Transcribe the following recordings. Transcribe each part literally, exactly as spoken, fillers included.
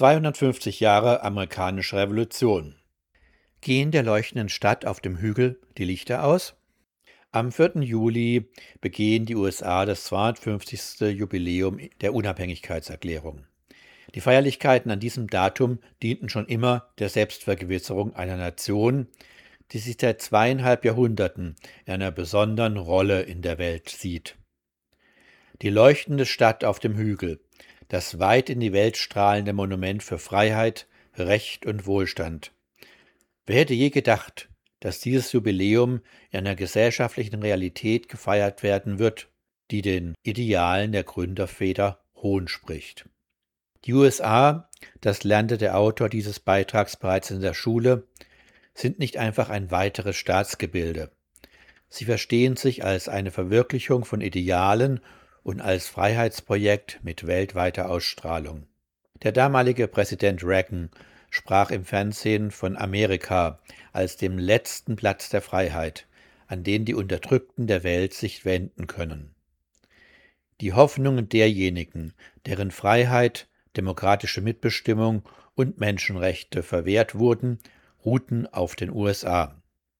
zweihundertfünfzig Jahre amerikanische Revolution. Gehen der leuchtenden Stadt auf dem Hügel die Lichter aus? Am vierten Juli begehen die U S A das zweihundertfünfzigste Jubiläum der Unabhängigkeitserklärung. Die Feierlichkeiten an diesem Datum dienten schon immer der Selbstvergewisserung einer Nation, die sich seit zweieinhalb Jahrhunderten in einer besonderen Rolle in der Welt sieht. Die leuchtende Stadt auf dem Hügel, das weit in die Welt strahlende Monument für Freiheit, Recht und Wohlstand. Wer hätte je gedacht, dass dieses Jubiläum in einer gesellschaftlichen Realität gefeiert werden wird, die den Idealen der Gründerväter Hohn spricht. Die U S A, das lernte der Autor dieses Beitrags bereits in der Schule, sind nicht einfach ein weiteres Staatsgebilde. Sie verstehen sich als eine Verwirklichung von Idealen und als Freiheitsprojekt mit weltweiter Ausstrahlung. Der damalige Präsident Reagan sprach im Fernsehen von Amerika als dem letzten Platz der Freiheit, an den die Unterdrückten der Welt sich wenden können. Die Hoffnungen derjenigen, deren Freiheit, demokratische Mitbestimmung und Menschenrechte verwehrt wurden, ruhten auf den U S A.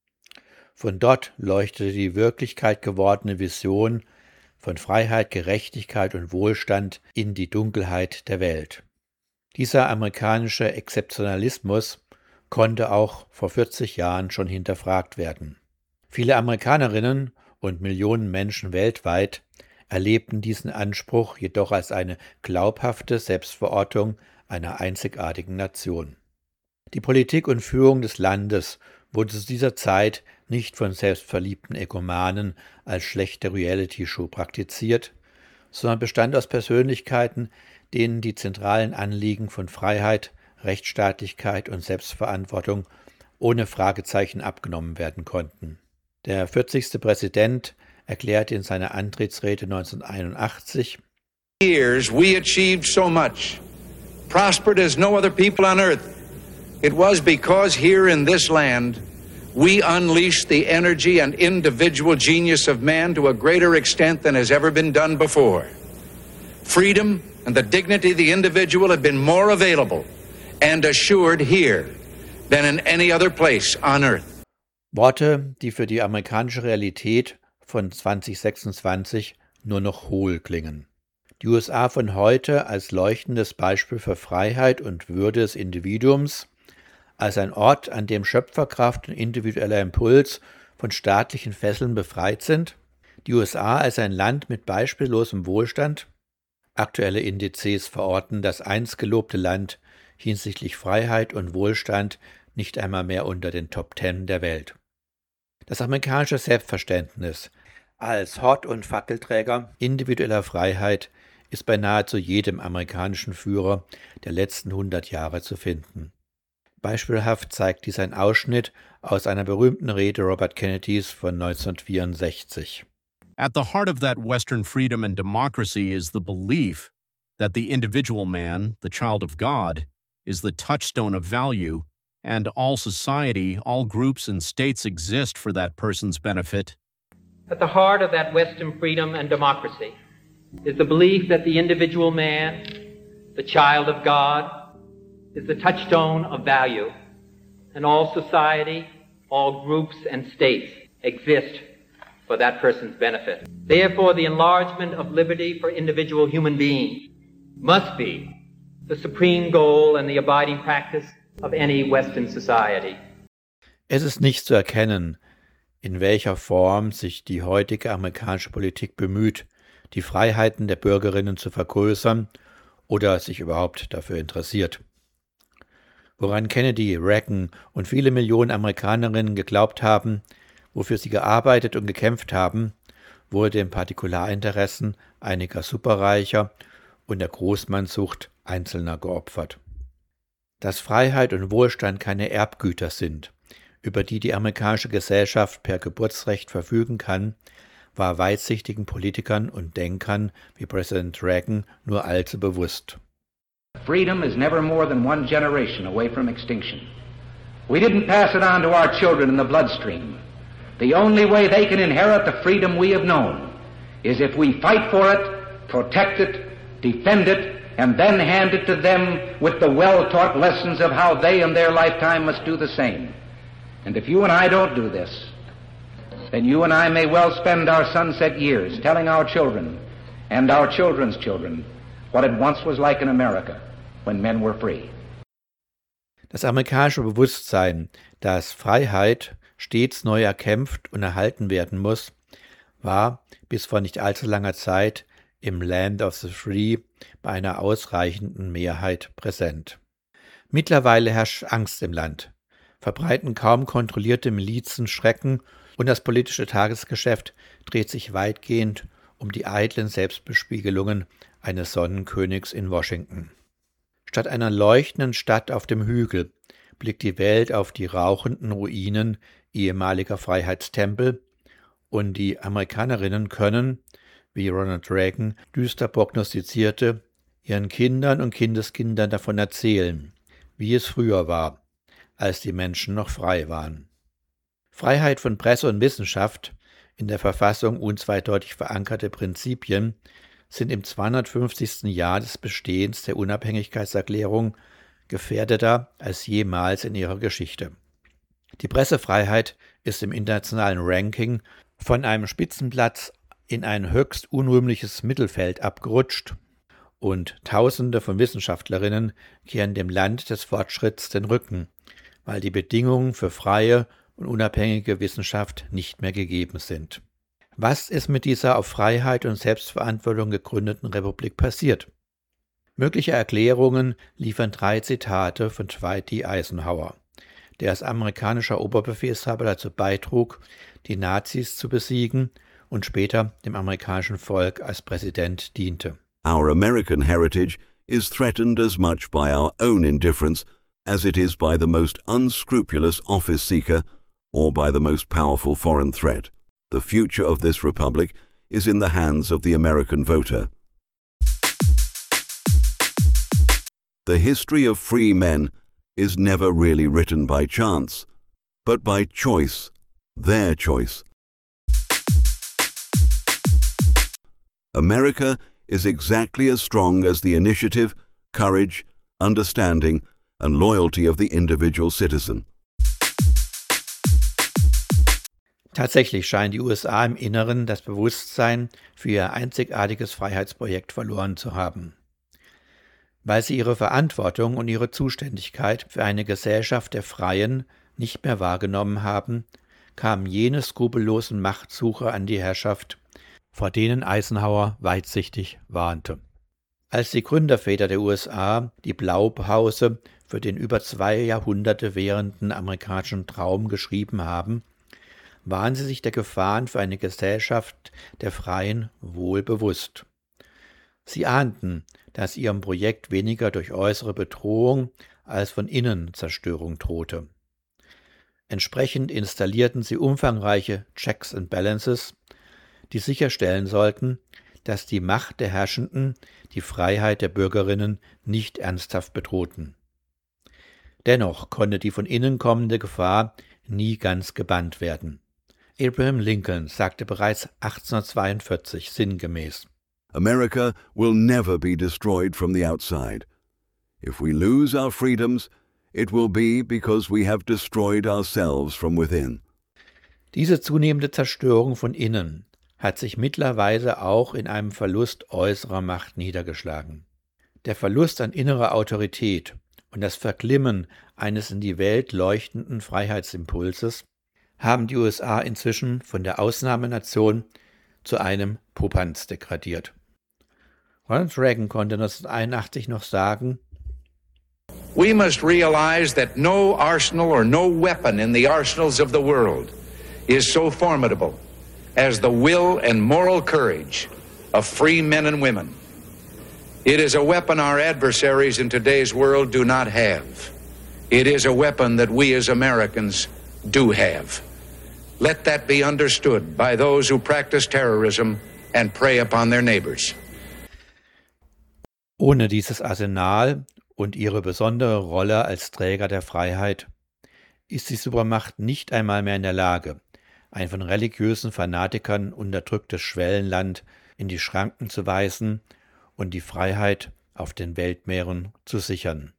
Von dort leuchtete die Wirklichkeit gewordene Vision von Freiheit, Gerechtigkeit und Wohlstand in die Dunkelheit der Welt. Dieser amerikanische Exzeptionalismus konnte auch vor vierzig Jahren schon hinterfragt werden. Viele Amerikanerinnen und Millionen Menschen weltweit erlebten diesen Anspruch jedoch als eine glaubhafte Selbstverortung einer einzigartigen Nation. Die Politik und Führung des Landes wurde zu dieser Zeit nicht von selbstverliebten Egomanen als schlechte Reality-Show praktiziert, sondern bestand aus Persönlichkeiten, denen die zentralen Anliegen von Freiheit, Rechtsstaatlichkeit und Selbstverantwortung ohne Fragezeichen abgenommen werden konnten. Der vierzigste Präsident erklärte in seiner Antrittsrede neunzehnhunderteinundachtzig: Years we achieved so much, prospered as no other people on earth. It was because here in this land we unleashed the energy and individual genius of man to a greater extent than has ever been done before. Freedom and the dignity of the individual have been more available and assured here than in any other place on earth. Worte, die für die amerikanische Realität von zweitausendsechsundzwanzig nur noch hohl klingen. Die U S A von heute als leuchtendes Beispiel für Freiheit und Würde des Individuums, als ein Ort, an dem Schöpferkraft und individueller Impuls von staatlichen Fesseln befreit sind, die U S A als ein Land mit beispiellosem Wohlstand. Aktuelle Indizes verorten das einst gelobte Land hinsichtlich Freiheit und Wohlstand nicht einmal mehr unter den Top Ten der Welt. Das amerikanische Selbstverständnis als Hort- und Fackelträger individueller Freiheit ist bei nahezu jedem amerikanischen Führer der letzten hundert Jahre zu finden. Beispielhaft zeigt dies ein Ausschnitt aus einer berühmten Rede Robert Kennedys von neunzehnhundertvierundsechzig. At the heart of that Western freedom and democracy is the belief that the individual man, the child of God, is the touchstone of value, and all society, all groups and states exist for that person's benefit. At the heart of that Western freedom and democracy is the belief that the individual man, the child of God, is the touchstone of value, and all society, all groups and states exist for that person's benefit. Therefore, the enlargement of liberty for individual human beings must be the supreme goal and the abiding practice of any Western society. Es ist nicht zu erkennen, in welcher Form sich die heutige amerikanische Politik bemüht, die Freiheiten der Bürgerinnen zu vergrößern oder sich überhaupt dafür interessiert. Woran Kennedy, Reagan und viele Millionen Amerikanerinnen geglaubt haben, wofür sie gearbeitet und gekämpft haben, wurde den Partikularinteressen einiger Superreicher und der Großmannsucht Einzelner geopfert. Dass Freiheit und Wohlstand keine Erbgüter sind, über die die amerikanische Gesellschaft per Geburtsrecht verfügen kann, war weitsichtigen Politikern und Denkern wie Präsident Reagan nur allzu bewusst. Freedom is never more than one generation away from extinction. We didn't pass it on to our children in the bloodstream. The only way they can inherit the freedom we have known is if we fight for it, protect it, defend it, and then hand it to them with the well-taught lessons of how they in their lifetime must do the same. And if you and I don't do this, then you and I may well spend our sunset years telling our children and our children's children what it once was like in America when men were free. Das amerikanische Bewusstsein, dass Freiheit stets neu erkämpft und erhalten werden muss, war bis vor nicht allzu langer Zeit im Land of the Free bei einer ausreichenden Mehrheit präsent. Mittlerweile herrscht Angst im Land, verbreiten kaum kontrollierte Milizen Schrecken und das politische Tagesgeschäft dreht sich weitgehend um die eitlen Selbstbespiegelungen eines Sonnenkönigs in Washington. Statt einer leuchtenden Stadt auf dem Hügel blickt die Welt auf die rauchenden Ruinen ehemaliger Freiheitstempel und die Amerikanerinnen können, wie Ronald Reagan düster prognostizierte, ihren Kindern und Kindeskindern davon erzählen, wie es früher war, als die Menschen noch frei waren. Freiheit von Presse und Wissenschaft, in der Verfassung unzweideutig verankerte Prinzipien, sind im zweihundertfünfzigsten Jahr des Bestehens der Unabhängigkeitserklärung gefährdeter als jemals in ihrer Geschichte. Die Pressefreiheit ist im internationalen Ranking von einem Spitzenplatz in ein höchst unrühmliches Mittelfeld abgerutscht und Tausende von Wissenschaftlerinnen kehren dem Land des Fortschritts den Rücken, weil die Bedingungen für freie und unabhängige Wissenschaft nicht mehr gegeben sind. Was ist mit dieser auf Freiheit und Selbstverantwortung gegründeten Republik passiert? Mögliche Erklärungen liefern drei Zitate von Dwight D. Eisenhower, der als amerikanischer Oberbefehlshaber dazu beitrug, die Nazis zu besiegen und später dem amerikanischen Volk als Präsident diente. Our American heritage is threatened as much by our own indifference as it is by the most unscrupulous office seeker or by the most powerful foreign threat. The future of this republic is in the hands of the American voter. The history of free men is never really written by chance, but by choice, their choice. America is exactly as strong as the initiative, courage, understanding, and loyalty of the individual citizen. Tatsächlich scheinen die U S A im Inneren das Bewusstsein für ihr einzigartiges Freiheitsprojekt verloren zu haben. Weil sie ihre Verantwortung und ihre Zuständigkeit für eine Gesellschaft der Freien nicht mehr wahrgenommen haben, kamen jene skrupellosen Machtsucher an die Herrschaft, vor denen Eisenhower weitsichtig warnte. Als die Gründerväter der U S A die Blaupause für den über zwei Jahrhunderte währenden amerikanischen Traum geschrieben haben, waren sie sich der Gefahren für eine Gesellschaft der Freien wohl bewusst. Sie ahnten, dass ihrem Projekt weniger durch äußere Bedrohung als von innen Zerstörung drohte. Entsprechend installierten sie umfangreiche Checks and Balances, die sicherstellen sollten, dass die Macht der Herrschenden die Freiheit der Bürgerinnen nicht ernsthaft bedrohten. Dennoch konnte die von innen kommende Gefahr nie ganz gebannt werden. Abraham Lincoln sagte bereits achtzehnhundertzweiundvierzig sinngemäß: America will never be destroyed from the outside. If we lose our freedoms, it will be because we have destroyed ourselves from within. Diese zunehmende Zerstörung von innen hat sich mittlerweile auch in einem Verlust äußerer Macht niedergeschlagen. Der Verlust an innerer Autorität und das Verglimmen eines in die Welt leuchtenden Freiheitsimpulses haben die U S A inzwischen von der Ausnahmenation zu einem Popanz degradiert. Ronald Reagan konnte neunzehnhunderteinundachtzig noch sagen: We must realize that no arsenal or no weapon in the arsenals of the world is so formidable as the will and moral courage of free men and women. It is a weapon our adversaries in today's world do not have. It is a weapon that we as Americans do have. Let that be understood by those who practice terrorism and prey upon their neighbors. Ohne dieses Arsenal und ihre besondere Rolle als Träger der Freiheit ist die Supermacht nicht einmal mehr in der Lage, ein von religiösen Fanatikern unterdrücktes Schwellenland in die Schranken zu weisen und die Freiheit auf den Weltmeeren zu sichern.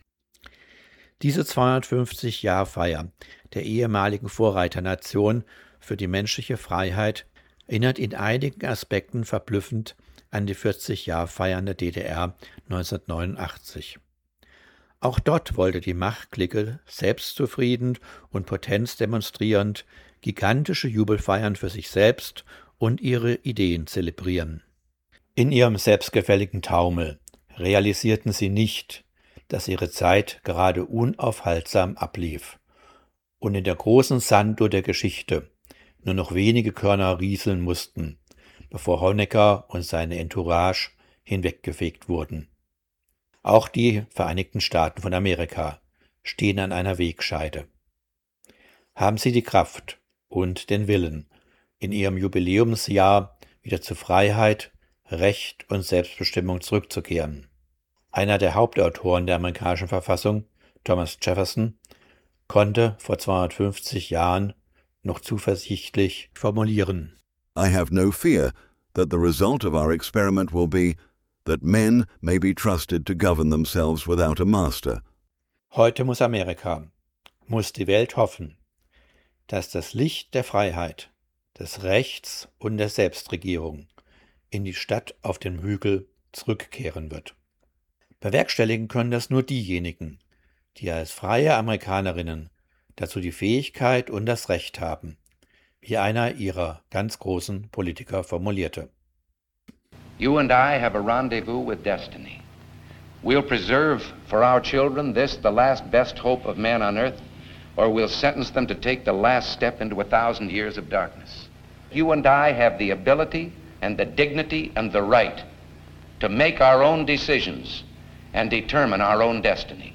Diese zweihundertfünfzig-Jahr-Feier der ehemaligen Vorreiternation für die menschliche Freiheit erinnert in einigen Aspekten verblüffend an die vierzig-Jahr-Feiern der D D R neunzehnhundertneunundachtzig. Auch dort wollte die Machtklicke selbstzufrieden und Potenz demonstrierend gigantische Jubelfeiern für sich selbst und ihre Ideen zelebrieren. In ihrem selbstgefälligen Taumel realisierten sie nicht, dass ihre Zeit gerade unaufhaltsam ablief und in der großen Sanduhr der Geschichte nur noch wenige Körner rieseln mussten, bevor Honecker und seine Entourage hinweggefegt wurden. Auch die Vereinigten Staaten von Amerika stehen an einer Wegscheide. Haben sie die Kraft und den Willen, in ihrem Jubiläumsjahr wieder zu Freiheit, Recht und Selbstbestimmung zurückzukehren? Einer der Hauptautoren der amerikanischen Verfassung, Thomas Jefferson, konnte vor zweihundertfünfzig Jahren noch zuversichtlich formulieren: I have no fear that the result of our experiment will be that men may be trusted to govern themselves without a master. Heute muss Amerika, muss die Welt hoffen, dass das Licht der Freiheit, des Rechts und der Selbstregierung in die Stadt auf dem Hügel zurückkehren wird. Bewerkstelligen können das nur diejenigen, die als freie Amerikanerinnen dazu die Fähigkeit und das Recht haben, wie einer ihrer ganz großen Politiker formulierte. You and I have a rendezvous with destiny. We'll preserve for our children this, the last best hope of man on earth, or we'll sentence them to take the last step into a thousand years of darkness. You and I have the ability and the dignity and the right to make our own decisions and determine our own destiny.